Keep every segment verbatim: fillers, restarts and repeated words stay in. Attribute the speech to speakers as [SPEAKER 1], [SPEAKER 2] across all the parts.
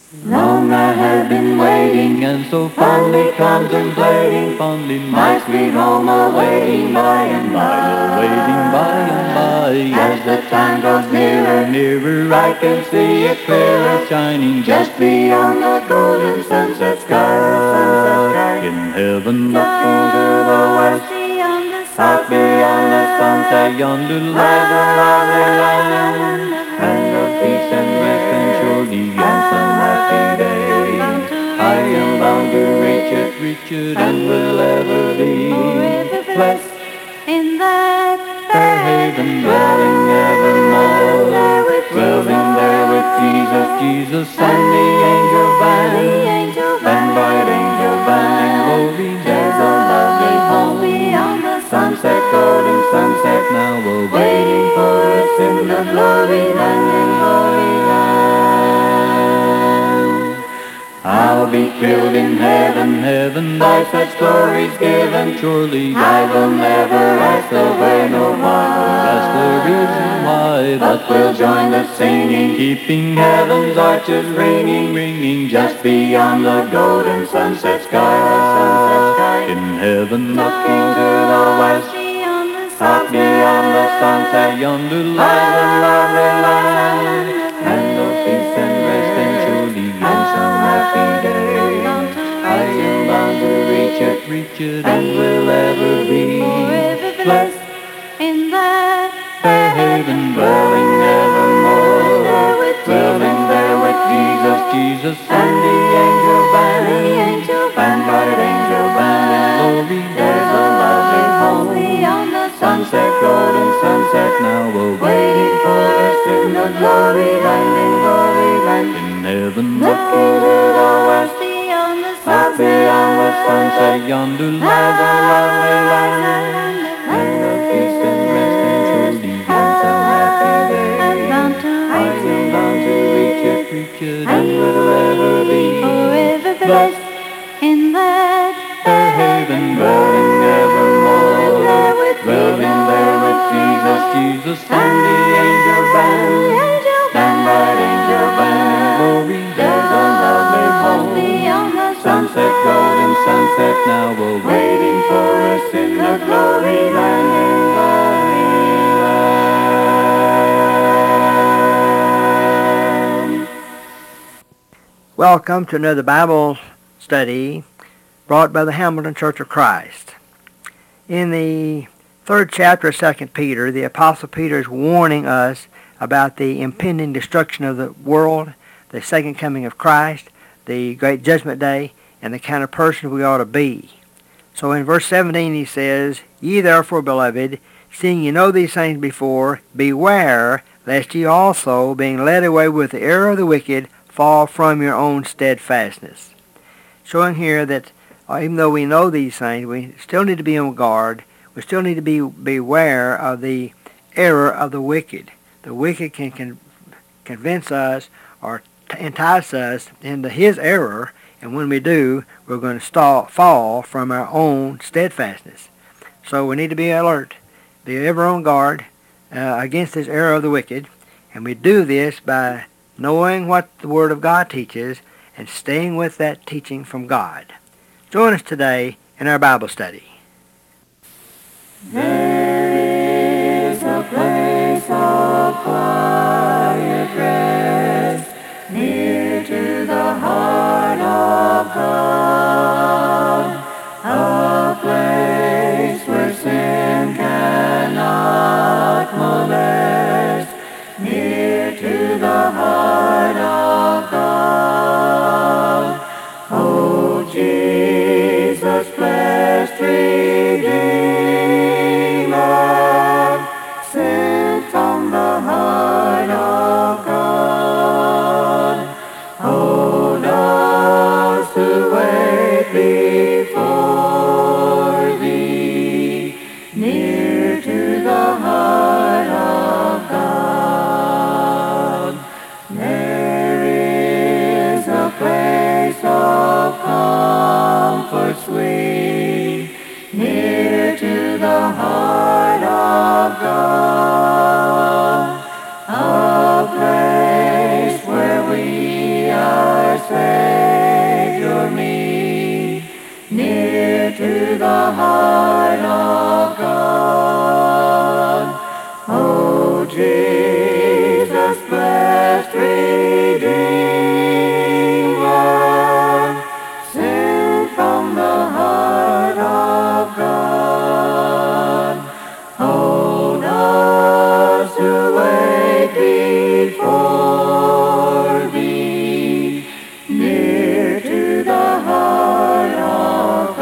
[SPEAKER 1] Long I have been waiting and so fondly contemplating, fondly my sweet home awaiting by and by, awaiting by and by. As the time grows nearer, nearer, I can see it clearer, shining just beyond the golden sunset sky. In heaven, looking to the west, out beyond the sunset, yonder lies a lovely land, land of peace and rest and surely and some happy day. I am bound to reach it, reach it, and will ever be blessed
[SPEAKER 2] in that
[SPEAKER 1] fair haven, dwelling evermore, dwelling there with Jesus, Jesus and the angel band, and bright angel band in glory. There's a lovely home
[SPEAKER 2] beyond the
[SPEAKER 1] sunset, golden sunset, now awaiting for us in the glory land, in glory land. I'll be filled in heaven, heaven, by such glories given. Surely I will never ask the way, nor why, nor ask the reason why, but will join the singing, keeping heaven's arches ringing, ringing just beyond the golden sunset sky. In heaven, looking to the west, out beyond the sunset, yonder lies a lovely land, land of peace and rest and surely in some happy day. I am bound to reach it, reach it, and will ever be blessed
[SPEAKER 2] in that
[SPEAKER 1] fair haven, dwelling evermore, dwelling there with Jesus, Jesus and the angel band, and bright angel band in glory. There's a lovely home
[SPEAKER 2] beyond the
[SPEAKER 1] sunset, golden sunset, now awaiting for us in the glory land, in glory land. In heaven, looking to the west,
[SPEAKER 2] beyond the
[SPEAKER 1] out beyond the sunset, yonder lies a lovely land, land of peace and rest and surely in some happy day. I am bound to reach it, reach it, and will ever be
[SPEAKER 2] forever
[SPEAKER 1] blessed
[SPEAKER 2] in that
[SPEAKER 1] fair haven, dwelling evermore, dwelling there with Jesus, Jesus and the angel band, and bright angel band in glory. There's a lovely home
[SPEAKER 2] beyond the
[SPEAKER 1] sunset, golden sunset, now awaiting for us in the glory land, in glory land.
[SPEAKER 3] Welcome to another Bible study brought by the Hamilton Church of Christ. In the third chapter of Second Peter, the Apostle Peter is warning us about the impending destruction of the world, the second coming of Christ, the great judgment day, and the kind of person we ought to be. So in verse seventeen he says, Ye therefore, beloved, seeing ye know these things before, beware lest ye also, being led away with the error of the wicked, fall from your own steadfastness. Showing here that uh, even though we know these things, we still need to be on guard. We still need to be beware of the error of the wicked. The wicked can, can convince us or t- entice us into his error, and when we do, we're going to stall, fall from our own steadfastness. So we need to be alert, be ever on guard uh, against this error of the wicked, and we do this by knowing what the Word of God teaches and staying with that teaching from God. Join us today in our Bible study.
[SPEAKER 1] There is a place of quiet rest near to the heart of God, a place where sin cannot molest, near to the heart of God. Oh, Jesus, blessed Redeemer, sent on the high the heart of God. O Jesus, blessed Redeemer, sent from the heart of God, hold us to wait before thee, near to the heart of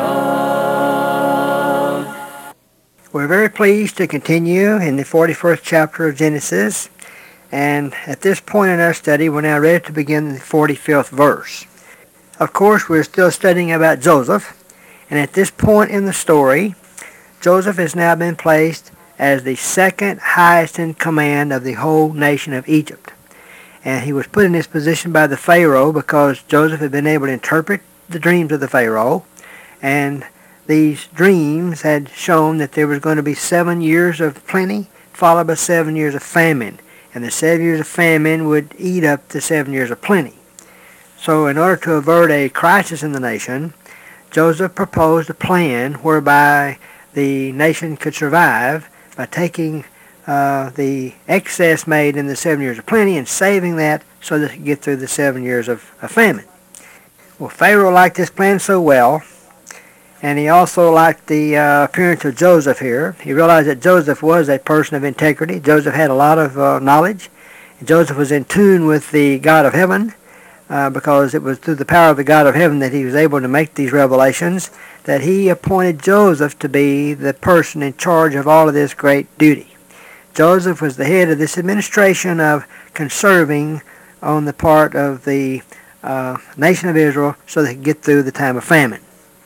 [SPEAKER 1] God.
[SPEAKER 3] We're very pleased to continue in the forty-first chapter of Genesis, and at this point in our study, we're now ready to begin the forty-fifth verse. Of course, we're still studying about Joseph, and at this point in the story, Joseph has now been placed as the second highest in command of the whole nation of Egypt. And he was put in this position by the Pharaoh because Joseph had been able to interpret the dreams of the Pharaoh, and these dreams had shown that there was going to be seven years of plenty followed by seven years of famine, and the seven years of famine would eat up the seven years of plenty. So in order to avert a crisis in the nation, Joseph proposed a plan whereby the nation could survive by taking uh, the excess made in the seven years of plenty and saving that so that it could get through the seven years of, of famine. Well, Pharaoh liked this plan so well, and he also liked the uh, appearance of Joseph here. He realized that Joseph was a person of integrity. Joseph had a lot of uh, knowledge. Joseph was in tune with the God of heaven uh, because it was through the power of the God of heaven that he was able to make these revelations, that he appointed Joseph to be the person in charge of all of this great duty. Joseph was the head of this administration of conserving on the part of the uh, nation of Israel so they could get through the time of famine.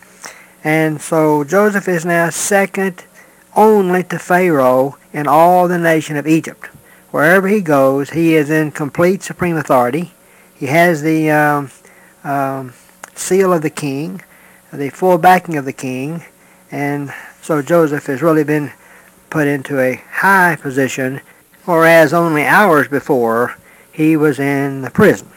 [SPEAKER 3] And so Joseph is now second only to Pharaoh in all the nation of Egypt. Wherever he goes, he is in complete supreme authority. He has the um, um, seal of the king, the full backing of the king, and so Joseph has really been put into a high position, whereas only hours before he was in the prison.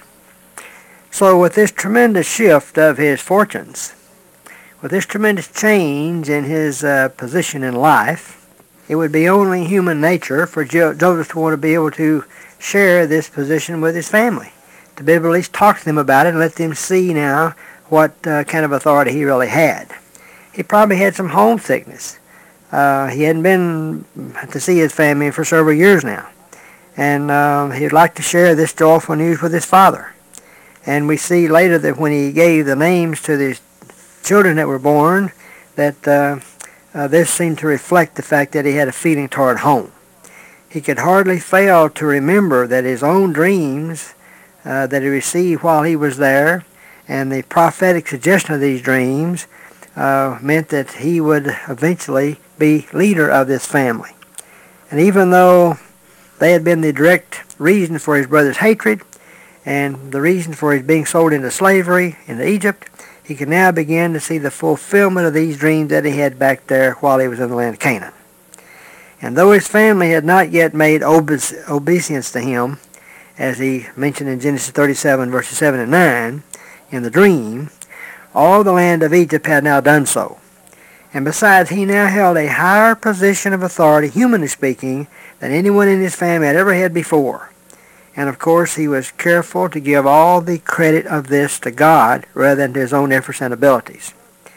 [SPEAKER 3] So with this tremendous shift of his fortunes, with this tremendous change in his uh, position in life, it would be only human nature for jo- Joseph to want to be able to share this position with his family, to be able to at least talk to them about it and let them see now what uh, kind of authority he really had. He probably had some homesickness. Uh, he hadn't been to see his family for several years now, and uh, he'd like to share this joyful news with his father. And we see later that when he gave the names to the children that were born, that uh, uh, this seemed to reflect the fact that he had a feeling toward home. He could hardly fail to remember that his own dreams uh, that he received while he was there and the prophetic suggestion of these dreams uh, meant that he would eventually be leader of this family. And even though they had been the direct reason for his brother's hatred and the reason for his being sold into slavery into Egypt, he could now begin to see the fulfillment of these dreams that he had back there while he was in the land of Canaan. And though his family had not yet made obe- obeisance to him, as he mentioned in Genesis thirty-seven, verses seven and nine, in the dream, all the land of Egypt had now done so. And besides, he now held a higher position of authority, humanly speaking, than anyone in his family had ever had before. And of course, he was careful to give all the credit of this to God rather than to his own efforts and abilities.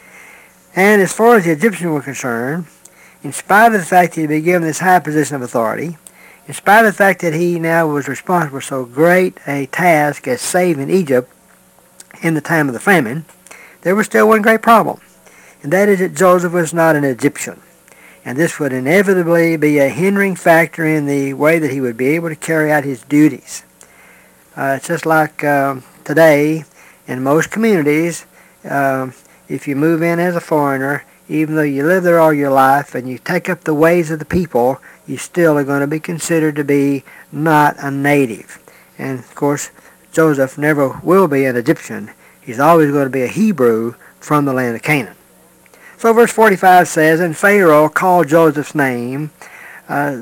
[SPEAKER 3] And as far as the Egyptians were concerned, in spite of the fact that he had been given this high position of authority, in spite of the fact that he now was responsible for so great a task as saving Egypt in the time of the famine, there was still one great problem, and that is that Joseph was not an Egyptian. And this would inevitably be a hindering factor in the way that he would be able to carry out his duties. Uh, it's just like uh, today, in most communities, uh, if you move in as a foreigner, even though you live there all your life and you take up the ways of the people, you still are going to be considered to be not a native. And of course, Joseph never will be an Egyptian. He's always going to be a Hebrew from the land of Canaan. So verse forty-five says, And Pharaoh called Joseph's name uh,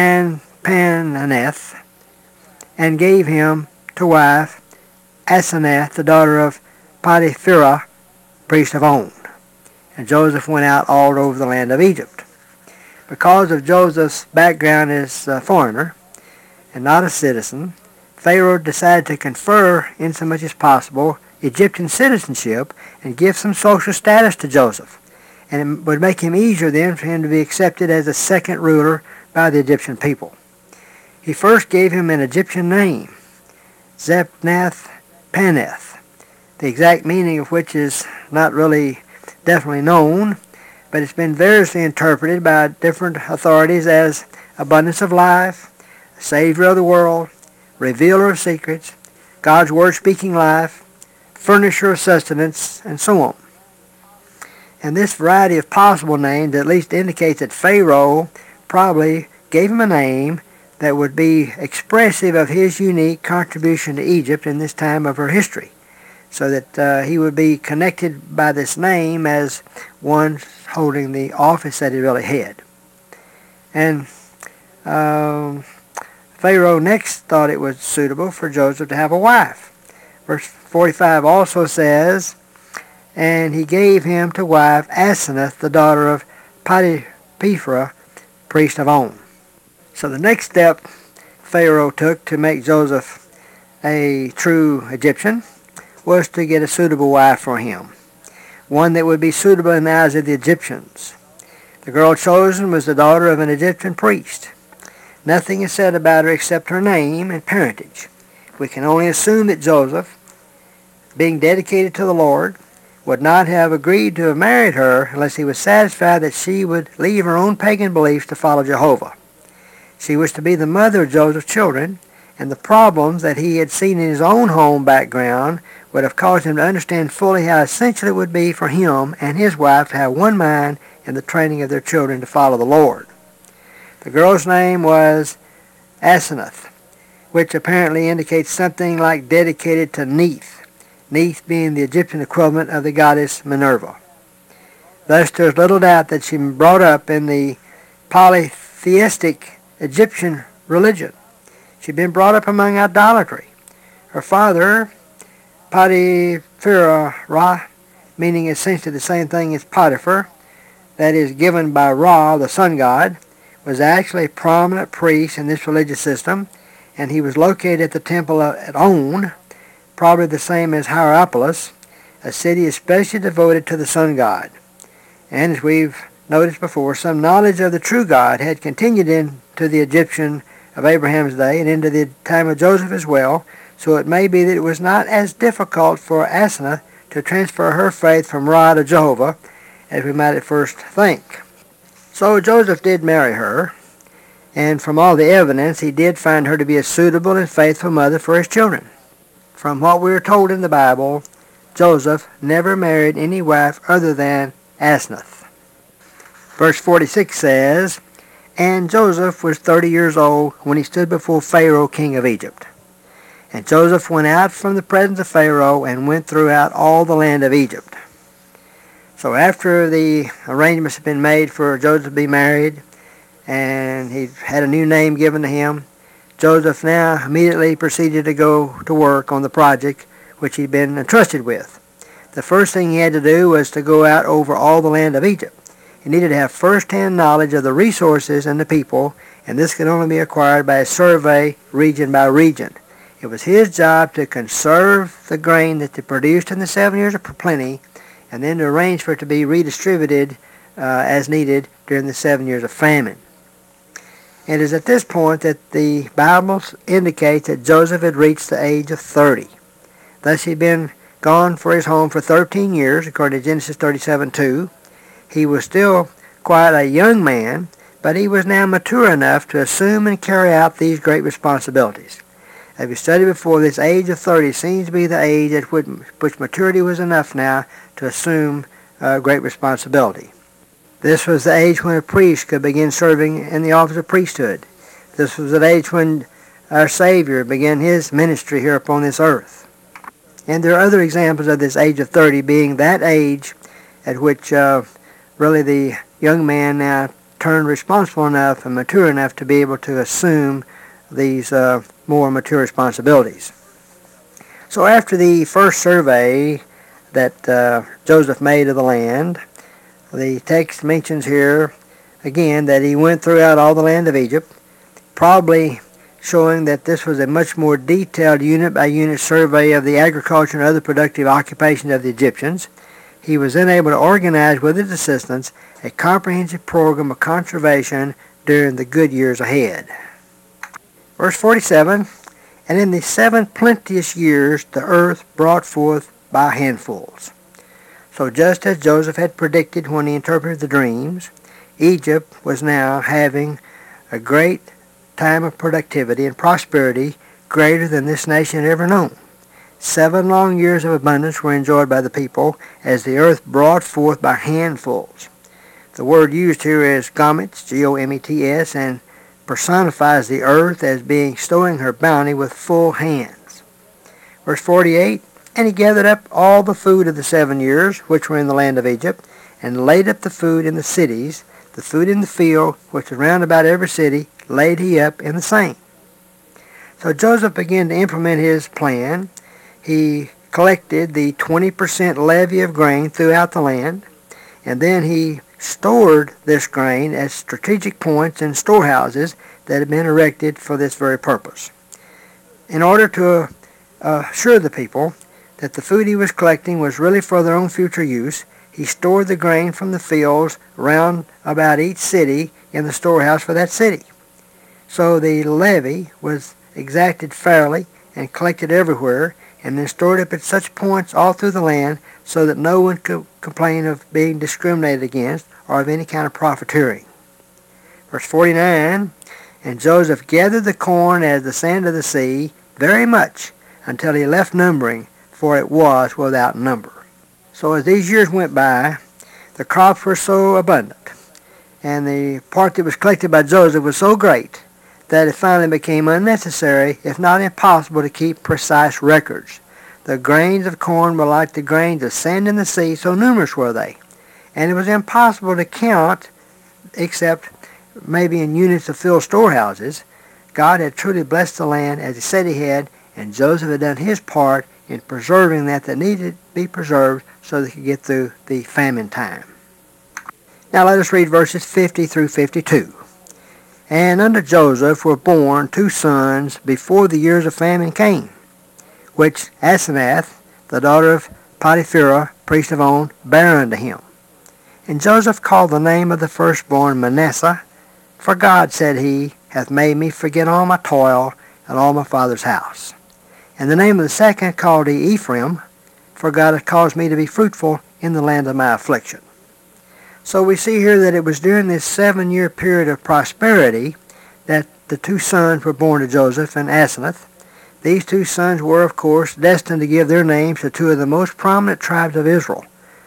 [SPEAKER 3] Zaphan-Paneah, and gave him to wife Asenath, the daughter of Potipherah, priest of On. and Joseph went out all over the land of Egypt. Because of Joseph's background as a foreigner and not a citizen, Pharaoh decided to confer, in so much as possible, Egyptian citizenship and give some social status to Joseph. And it would make him easier then for him to be accepted as a second ruler by the Egyptian people. He first gave him an Egyptian name, Zepnath-Paneth, the exact meaning of which is not really definitely known, but it's been variously interpreted by different authorities as abundance of life, Savior of the world, revealer of secrets, God's word speaking life, furnisher of sustenance, and so on. And this variety of possible names at least indicates that Pharaoh probably gave him a name that would be expressive of his unique contribution to Egypt in this time of her history, so that uh, he would be connected by this name as one holding the office that he really had. And um, Pharaoh next thought it was suitable for Joseph to have a wife. Verse forty-five also says, and he gave him to wife Asenath, the daughter of Potiphera, priest of On. So the next step Pharaoh took to make Joseph a true Egyptian was to get a suitable wife for him, one that would be suitable in the eyes of the Egyptians. The girl chosen was the daughter of an Egyptian priest. Nothing is said about her except her name and parentage. We can only assume that Joseph, being dedicated to the Lord, would not have agreed to have married her unless he was satisfied that she would leave her own pagan beliefs to follow Jehovah. She was to be the mother of Joseph's children, and the problems that he had seen in his own home background would have caused him to understand fully how essential it would be for him and his wife to have one mind in the training of their children to follow the Lord. The girl's name was Asenath, which apparently indicates something like dedicated to Neith, Neith being the Egyptian equivalent of the goddess Minerva. Thus there is little doubt that she was brought up in the polytheistic Egyptian religion. She'd been brought up among idolatry. Her father, Potiphera, meaning essentially the same thing as Potiphar, that is given by Ra, the sun god, was actually a prominent priest in this religious system, and he was located at the temple at On, probably the same as Hierapolis, a city especially devoted to the sun god. And as we've noticed before, some knowledge of the true God had continued into the Egyptian of Abraham's day and into the time of Joseph as well, so it may be that it was not as difficult for Asenath to transfer her faith from Ra to Jehovah as we might at first think. So Joseph did marry her, and from all the evidence he did find her to be a suitable and faithful mother for his children. From what we are told in the Bible, Joseph never married any wife other than Asenath. Verse forty-six says, and Joseph was thirty years old when he stood before Pharaoh, king of Egypt. And Joseph went out from the presence of Pharaoh and went throughout all the land of Egypt. So after the arrangements had been made for Joseph to be married, and he had a new name given to him, Joseph now immediately proceeded to go to work on the project which he'd been entrusted with. The first thing he had to do was to go out over all the land of Egypt. He needed to have first-hand knowledge of the resources and the people, and this could only be acquired by a survey region by region. It was his job to conserve the grain that they produced in the seven years of plenty, and then to arrange for it to be redistributed uh, as needed during the seven years of famine. It is at this point that the Bible indicates that Joseph had reached the age of thirty. Thus he had been gone for his home for thirteen years, according to Genesis thirty-seven two. He was still quite a young man, but he was now mature enough to assume and carry out these great responsibilities. As we studied before, this age of thirty seems to be the age at which, which maturity was enough now to assume uh, great responsibility. This was the age when a priest could begin serving in the office of priesthood. This was the age when our Savior began his ministry here upon this earth. And there are other examples of this age of thirty being that age at which uh, really the young man now turned responsible enough and mature enough to be able to assume these uh, more mature responsibilities. So after the first survey that uh, Joseph made of the land, The text mentions here again that he went throughout all the land of Egypt, probably showing that this was a much more detailed unit-by-unit survey of the agriculture and other productive occupations of the Egyptians. He was then able to organize with his assistants a comprehensive program of conservation during the good years ahead. Verse forty-seven, and in the seven plenteous years the earth brought forth by handfuls. So just as Joseph had predicted when he interpreted the dreams, Egypt was now having a great time of productivity and prosperity greater than this nation had ever known. Seven long years of abundance were enjoyed by the people as the earth brought forth by handfuls. The word used here is gomets, G O M E T S, and personifies the earth as being stowing her bounty with full hands. Verse forty-eight, and he gathered up all the food of the seven years which were in the land of Egypt, and laid up the food in the cities, the food in the field, which was round about every city, laid he up in the same. So Joseph began to implement his plan. He collected the twenty percent levy of grain throughout the land, and then he stored this grain at strategic points in storehouses that had been erected for this very purpose. In order to uh, assure the people that the food he was collecting was really for their own future use, he stored the grain from the fields round about each city in the storehouse for that city. So the levy was exacted fairly and collected everywhere, and then stored up at such points all through the land so that no one could complain of being discriminated against or of any kind of profiteering. Verse forty-nine, and Joseph gathered the corn as the sand of the sea, very much, until he left numbering, for it was without number. So as these years went by, the crops were so abundant, and the part that was collected by Joseph was so great, that it finally became unnecessary, if not impossible, to keep precise records. The grains of corn were like the grains of sand in the sea, so numerous were they. And it was impossible to count, except maybe in units of filled storehouses. God had truly blessed the land as he said he had, and Joseph had done his part in preserving that that needed to be preserved so they could get through the famine time. Now let us read verses fifty through fifty-two. And unto Joseph were born two sons before the years of famine came, which Asenath, the daughter of Potipherah, priest of On, bare unto him. And Joseph called the name of the firstborn Manasseh, for God, said he, hath made me forget all my toil and all my father's house. And the name of the second called he Ephraim, for God hath caused me to be fruitful in the land of my affliction. So we see here that it was during this seven-year period of prosperity that the two sons were born to Joseph and Asenath. These two sons were, of course, destined to give their names to two of the most prominent tribes of Israel,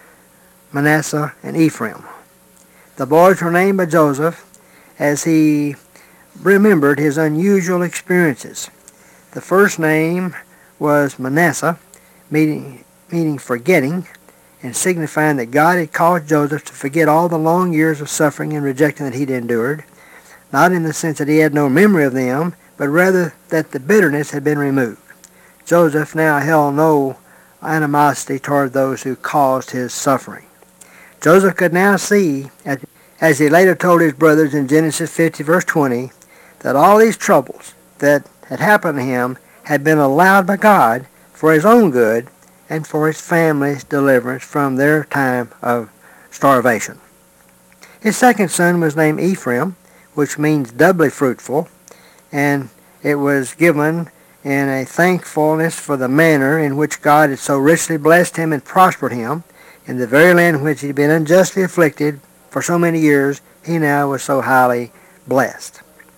[SPEAKER 3] Manasseh and Ephraim. The boys were named by Joseph as he remembered his unusual experiences. The first name was Manasseh, meaning, meaning forgetting, and signifying that God had caused Joseph to forget all the long years of suffering and rejection that he'd endured, not in the sense that he had no memory of them, but rather that the bitterness had been removed. Joseph now held no animosity toward those who caused his suffering. Joseph could now see, as he later told his brothers in Genesis fifty, verse twenty, that all these troubles that had happened to him had been allowed by God for his own good and for his family's deliverance from their time of starvation. His second son was named Ephraim, which means doubly fruitful, and it was given in a thankfulness for the manner in which God had so richly blessed him and prospered him. In the very land in which he had been unjustly afflicted for so many years, he now was so highly blessed.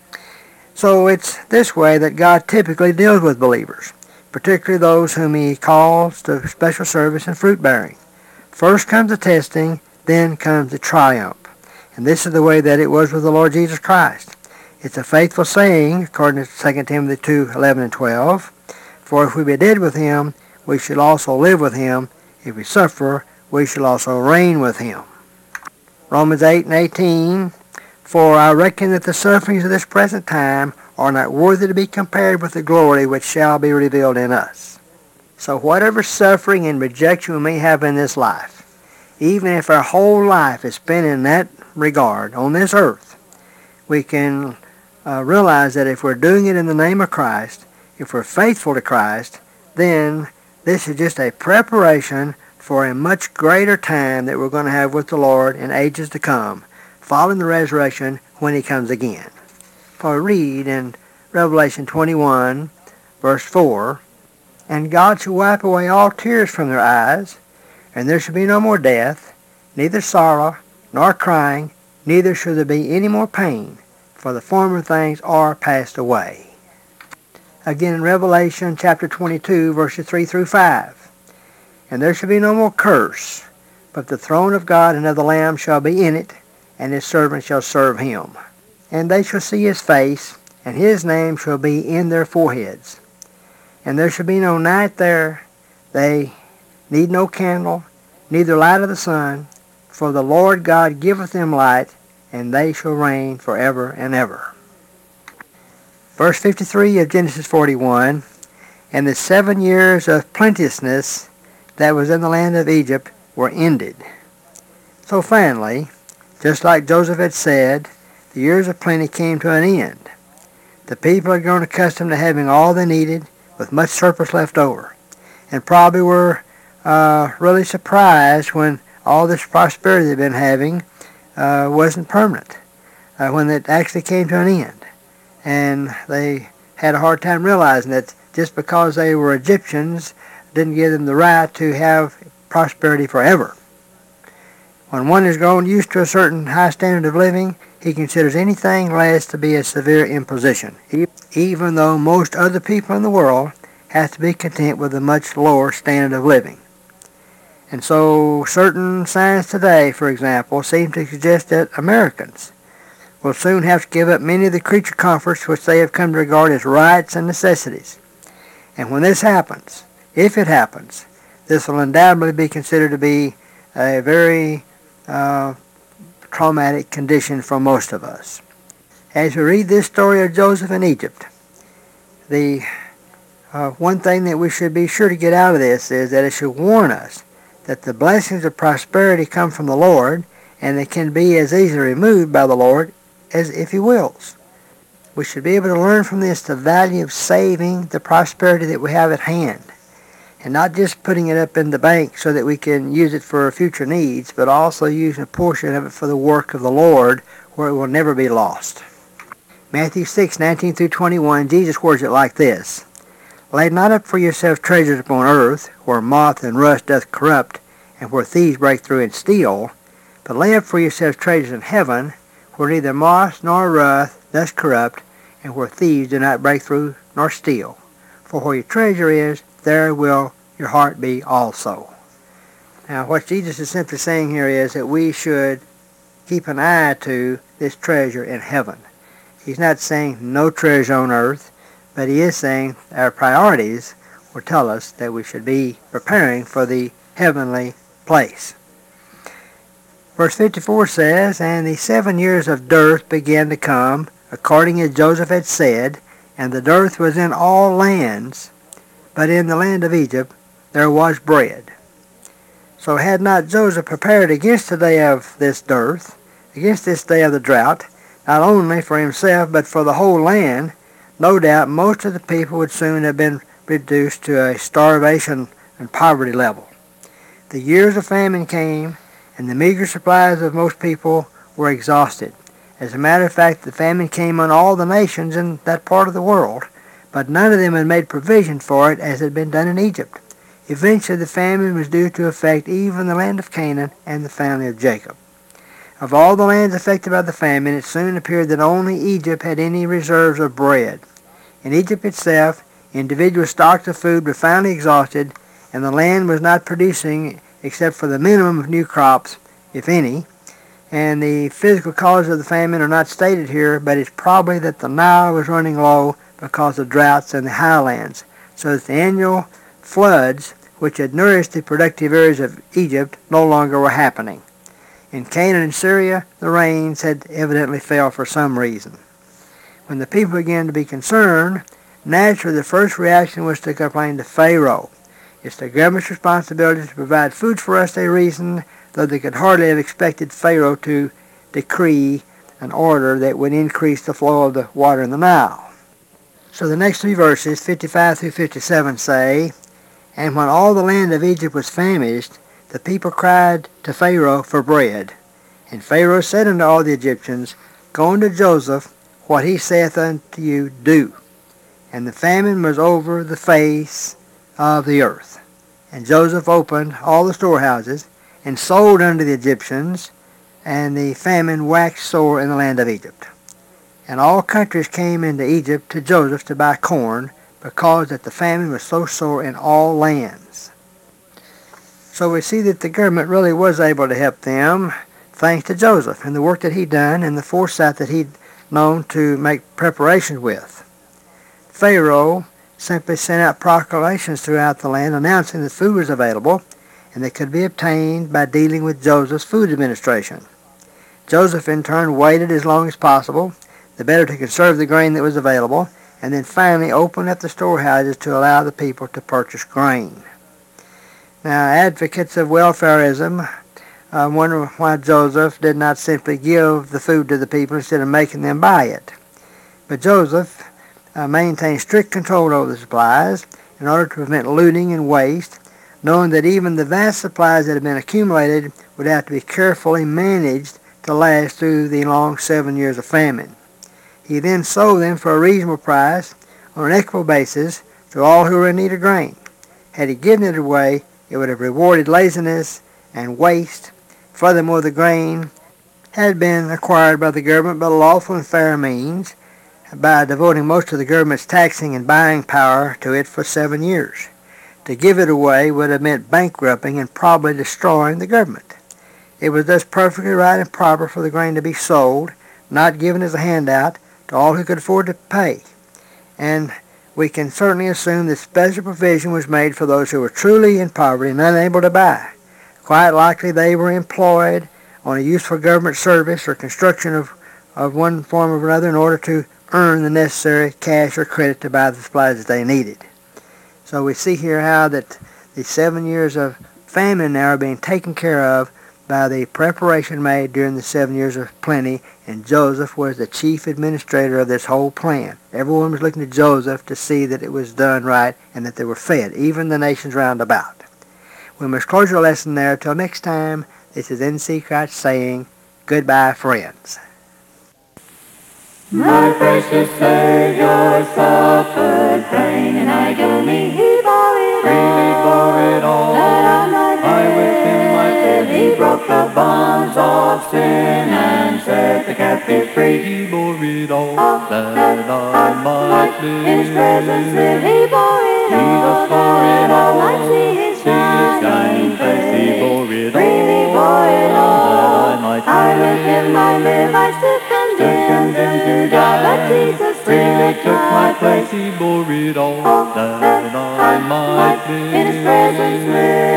[SPEAKER 3] So it's this way that God typically deals with believers, particularly those whom he calls to special service and fruit-bearing. First comes the testing, then comes the triumph. And this is the way that it was with the Lord Jesus Christ. It's a faithful saying, according to Second Timothy two, eleven and twelve, for if we be dead with him, we shall also live with him. If we suffer, we shall also reign with him. Romans eight and eighteen, for I reckon that the sufferings of this present time are not worthy to be compared with the glory which shall be revealed in us. So whatever suffering and rejection we may have in this life, even if our whole life is spent in that regard on this earth, we can uh, realize that if we're doing it in the name of Christ, if we're faithful to Christ, then this is just a preparation for a much greater time that we're going to have with the Lord in ages to come, following the resurrection when he comes again. For read in Revelation twenty-one, verse four, "And God shall wipe away all tears from their eyes, and there shall be no more death, neither sorrow, nor crying, neither shall there be any more pain, for the former things are passed away." Again in Revelation chapter twenty-two, verses three through five, "And there shall be no more curse, but the throne of God and of the Lamb shall be in it, and his servants shall serve him. And they shall see his face, and his name shall be in their foreheads. And there shall be no night there, they need no candle, neither light of the sun, for the Lord God giveth them light, and they shall reign forever and ever." Verse fifty-three of Genesis forty-one, "And the seven years of plenteousness that was in the land of Egypt were ended." So finally, just like Joseph had said, the years of plenty came to an end. The people had grown accustomed to having all they needed, with much surplus left over, and probably were uh, really surprised when all this prosperity they've been having uh, wasn't permanent, uh, when it actually came to an end. And they had a hard time realizing that just because they were Egyptians didn't give them the right to have prosperity forever. When one has grown used to a certain high standard of living, he considers anything less to be a severe imposition, even though most other people in the world have to be content with a much lower standard of living. And so certain signs today, for example, seem to suggest that Americans will soon have to give up many of the creature comforts which they have come to regard as rights and necessities. And when this happens, if it happens, this will undoubtedly be considered to be a very uh, traumatic condition for most of us. As we read this story of Joseph in Egypt, the uh, one thing that we should be sure to get out of this is that it should warn us that the blessings of prosperity come from the Lord, and they can be as easily removed by the Lord as if he wills. We should be able to learn from this the value of saving the prosperity that we have at hand, and not just putting it up in the bank so that we can use it for future needs, but also using a portion of it for the work of the Lord where it will never be lost. Matthew six, nineteen through twenty-one, Jesus words it like this: "Lay not up for yourselves treasures upon earth, where moth and rust doth corrupt, and where thieves break through and steal, but lay up for yourselves treasures in heaven, where neither moth nor rust doth corrupt, and where thieves do not break through nor steal. For where your treasure is, there will your heart be also." Now, what Jesus is simply saying here is that we should keep an eye to this treasure in heaven. He's not saying no treasure on earth, but he is saying our priorities will tell us that we should be preparing for the heavenly place. Verse fifty-four says, "And the seven years of dearth began to come, according as Joseph had said, and the dearth was in all lands, but in the land of Egypt there was bread." So had not Joseph prepared against the day of this dearth, against this day of the drought, not only for himself but for the whole land, no doubt most of the people would soon have been reduced to a starvation and poverty level. The years of famine came, and the meager supplies of most people were exhausted. As a matter of fact, the famine came on all the nations in that part of the world, but none of them had made provision for it as had been done in Egypt. Eventually the famine was due to affect even the land of Canaan and the family of Jacob. Of all the lands affected by the famine, it soon appeared that only Egypt had any reserves of bread. In Egypt itself, individual stocks of food were finally exhausted, and the land was not producing except for the minimum of new crops, if any. And the physical causes of the famine are not stated here, but it's probably that the Nile was running low because of droughts in the highlands, so that the annual floods, which had nourished the productive areas of Egypt, no longer were happening. In Canaan and Syria, the rains had evidently failed for some reason. When the people began to be concerned, naturally the first reaction was to complain to Pharaoh. It's the government's responsibility to provide food for us, they reasoned. though they could hardly have expected Pharaoh to decree an order that would increase the flow of the water in the Nile. So the next three verses, fifty-five through fifty-seven, say, "And when all the land of Egypt was famished, the people cried to Pharaoh for bread. And Pharaoh said unto all the Egyptians, Go unto Joseph, what he saith unto you, do. And the famine was over the face of the earth. And Joseph opened all the storehouses, and sold unto the Egyptians, and the famine waxed sore in the land of Egypt. And all countries came into Egypt to Joseph to buy corn, because that the famine was so sore in all lands." So we see that the government really was able to help them, thanks to Joseph and the work that he'd done and the foresight that he'd known to make preparations with. Pharaoh simply sent out proclamations throughout the land announcing that food was available and that could be obtained by dealing with Joseph's food administration. Joseph in turn waited as long as possible, the better to conserve the grain that was available, and then finally opened up the storehouses to allow the people to purchase grain. Now, advocates of welfarism uh, wonder why Joseph did not simply give the food to the people instead of making them buy it. But Joseph uh, maintained strict control over the supplies in order to prevent looting and waste, knowing that even the vast supplies that had been accumulated would have to be carefully managed to last through the long seven years of famine. He then sold them for a reasonable price on an equitable basis to all who were in need of grain. Had he given it away, it would have rewarded laziness and waste. Furthermore, the grain had been acquired by the government by lawful and fair means by devoting most of the government's taxing and buying power to it for seven years. To give it away would have meant bankrupting and probably destroying the government. It was thus perfectly right and proper for the grain to be sold, not given as a handout, to all who could afford to pay. And we can certainly assume that special provision was made for those who were truly in poverty and unable to buy. Quite likely they were employed on a useful government service or construction of, of one form or another in order to earn the necessary cash or credit to buy the supplies that they needed. So we see here how that the seven years of famine now are being taken care of by the preparation made during the seven years of plenty, and Joseph was the chief administrator of this whole plan. Everyone was looking to Joseph to see that it was done right and that they were fed, even the nations round about. We must close our lesson there. Till next time, this is N C Crouch saying, goodbye, friends.
[SPEAKER 1] My precious Savior suffered pain in agony.
[SPEAKER 2] He bore it
[SPEAKER 1] Freely bore it all.
[SPEAKER 2] that I might
[SPEAKER 1] I with him might live. He broke the bonds of sin and set the captive free. He bore it all that I might live.
[SPEAKER 2] in his presence live. He bore it
[SPEAKER 1] Jesus
[SPEAKER 2] all
[SPEAKER 1] bore it
[SPEAKER 2] that I
[SPEAKER 1] all.
[SPEAKER 2] might see his
[SPEAKER 1] See his shining face. He bore it all
[SPEAKER 2] Freely bore it all.
[SPEAKER 1] that I might
[SPEAKER 2] I
[SPEAKER 1] live.
[SPEAKER 2] with him might live. I stood
[SPEAKER 1] Stood
[SPEAKER 2] condemned
[SPEAKER 1] condemned to
[SPEAKER 2] but
[SPEAKER 1] die.
[SPEAKER 2] Jesus
[SPEAKER 1] Freely
[SPEAKER 2] still
[SPEAKER 1] took my
[SPEAKER 2] died.
[SPEAKER 1] place. He bore it all that I might live.
[SPEAKER 2] In his presence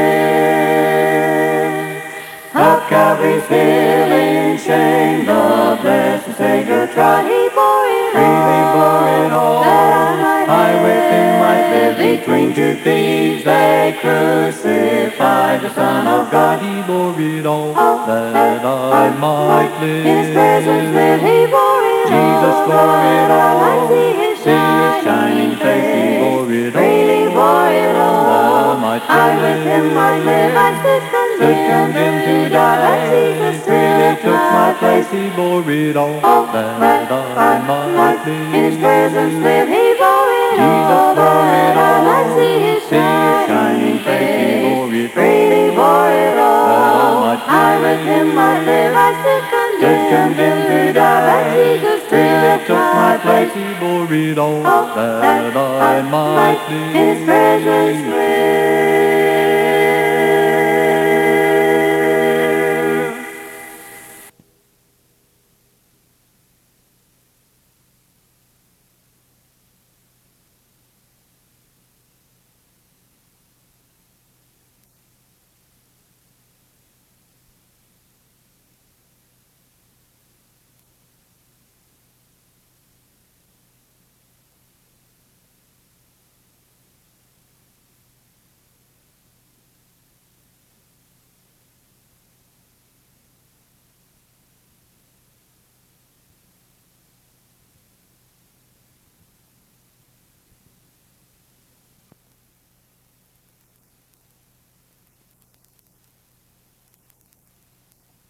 [SPEAKER 2] live.
[SPEAKER 1] Up Calvary's hill in shame, the blessed Savior trod.
[SPEAKER 2] He bore it
[SPEAKER 1] Freely
[SPEAKER 2] all
[SPEAKER 1] bore it all.
[SPEAKER 2] that I might
[SPEAKER 1] I with him might live.
[SPEAKER 2] live.
[SPEAKER 1] Between two thieves they crucified the Son of God. He bore it all that I might live.
[SPEAKER 2] In his presence live. He bore it
[SPEAKER 1] Jesus
[SPEAKER 2] all
[SPEAKER 1] bore it
[SPEAKER 2] that I might
[SPEAKER 1] all.
[SPEAKER 2] see his
[SPEAKER 1] See his shining face. He bore it all
[SPEAKER 2] Freely bore it all.
[SPEAKER 1] that I might
[SPEAKER 2] I with him might live. I stood
[SPEAKER 1] Stood
[SPEAKER 2] condemned
[SPEAKER 1] condemned to
[SPEAKER 2] but
[SPEAKER 1] die.
[SPEAKER 2] Jesus
[SPEAKER 1] Freely
[SPEAKER 2] still
[SPEAKER 1] took my
[SPEAKER 2] died.
[SPEAKER 1] place. He bore it all that I might live.
[SPEAKER 2] In his presence live. He bore it
[SPEAKER 1] Jesus
[SPEAKER 2] all
[SPEAKER 1] bore it
[SPEAKER 2] that I might
[SPEAKER 1] all.
[SPEAKER 2] see his
[SPEAKER 1] See his shining
[SPEAKER 2] shining
[SPEAKER 1] face. He
[SPEAKER 2] face.
[SPEAKER 1] bore it
[SPEAKER 2] Freely bore it
[SPEAKER 1] that I
[SPEAKER 2] all.
[SPEAKER 1] might
[SPEAKER 2] I with him might live. I stood
[SPEAKER 1] Stood
[SPEAKER 2] condemned
[SPEAKER 1] condemned to
[SPEAKER 2] but
[SPEAKER 1] die.
[SPEAKER 2] Jesus
[SPEAKER 1] Freely
[SPEAKER 2] still
[SPEAKER 1] took my
[SPEAKER 2] died.
[SPEAKER 1] place. He bore it all that I might live.
[SPEAKER 2] In his presence live.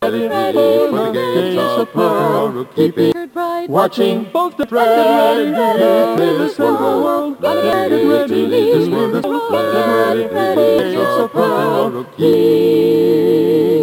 [SPEAKER 1] ready for the gates of pearl, keeping watching both the thread and ready this world, ready to leave this world, ready for the gates of pearl, keep.